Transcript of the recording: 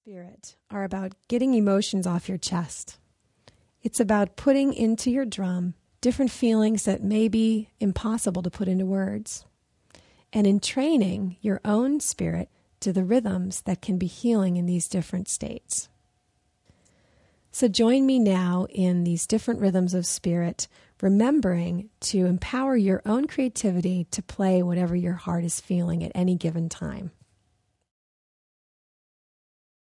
Spirit are about getting emotions off your chest. It's about putting into your drum different feelings that may be impossible to put into words, and in training your own spirit to the rhythms that can be healing in these different states. So join me now in these different rhythms of spirit, remembering to empower your own creativity to play whatever your heart is feeling at any given time.